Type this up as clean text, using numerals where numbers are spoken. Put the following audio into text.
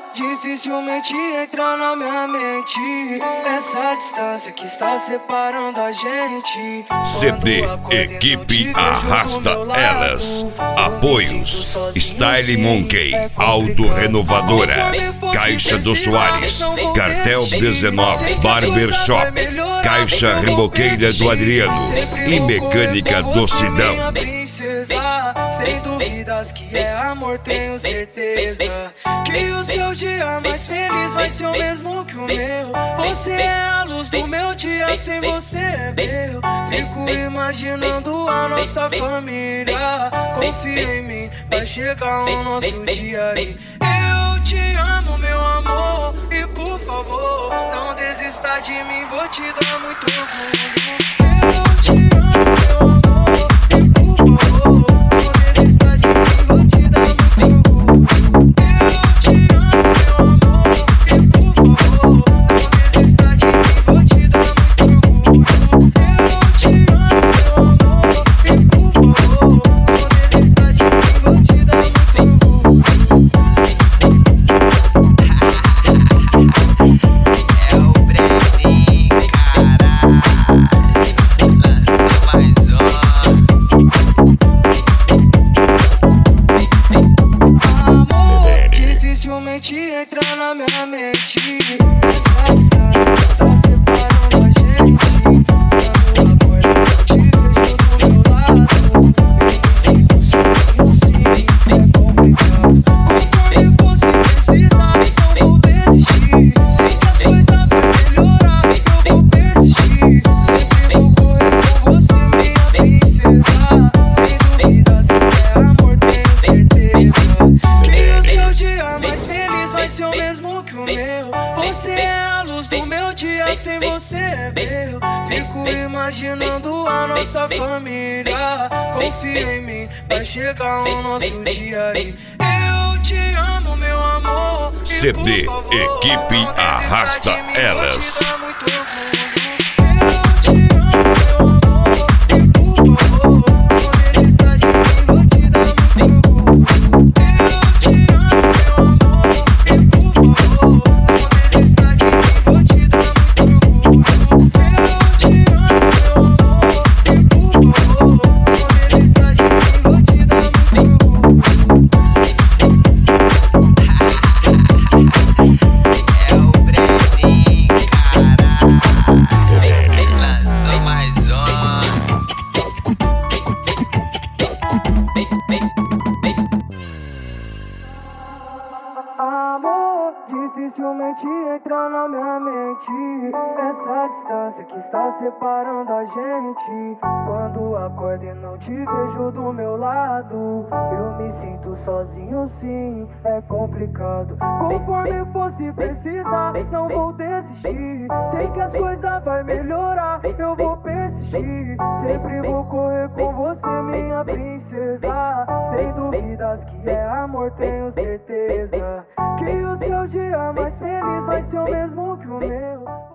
Dificilmente entra na minha mente essa distância que está separando a gente. CD Equipe Arrasta Elas. Apoios Style Monkey, Auto Renovadora, Caixa do Soares, Cartel 19 Barbershop, Caixa Reboqueira do Adriano e Mecânica do Sidão. Sem dúvidas que é amor, tenho certeza que o seu dia mais feliz vai ser o mesmo que o meu. Você é a luz do meu dia, sem você é meu. Fico imaginando a nossa família. Confia em mim, vai chegar o nosso dia aí. Eu te amo, meu amor, e por favor, não desista de mim, vou te dar muito orgulho. Eu te amo, meu amor. Dificilmente entra na minha mente essa distância que está separando a gente. Quando acordo eu te vejo do meu lado, eu me sinto sozinho, sim, é complicado. Conforme fosse precisar, não vou desistir. Sei que as coisas vão melhorar, eu vou persistir. Sempre vou correr com você, minha princesa. Sem dúvidas que é amor, tenho certeza que o seu dia mais feliz vai ser o mesmo que o meu. Você é a luz do meu dia, sem você é meu. Fico imaginando a nossa família. Confia em mim, vai chegar o nosso dia aí. Eu te amo, meu amor. CD Equipe Arrasta Elas. Amor, dificilmente entra na minha mente essa distância que está separando a gente. Quando acordo e não te vejo do meu lado, eu me sinto sozinho, sim, é complicado. Conforme fosse precisar, não vou desistir. Sei que as coisas vão melhorar, eu vou persistir. Sempre vou correr com você, minha princesa. Sem dúvidas que é amor, tenho certeza que o seu dia mais feliz vai ser o mesmo que o meu.